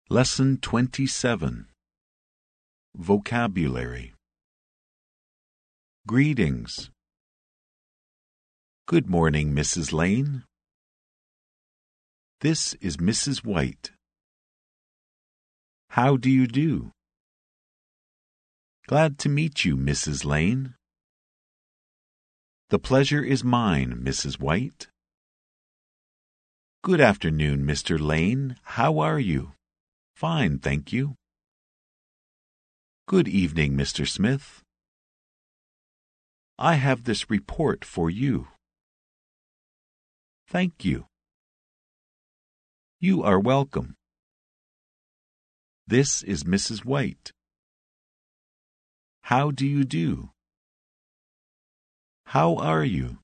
Lesson 27. Vocabulary. Greetings. Good morning, Mrs. Lane. This is Mrs. White. How do you do? Glad to meet you, Mrs. Lane. The pleasure is mine, Mrs. White. Good afternoon, Mr. Lane. How are you? Fine, thank you. Good evening, Mr. Smith. I have this report for you. Thank you. You are welcome. This is Mrs. White. How do you do? How are you?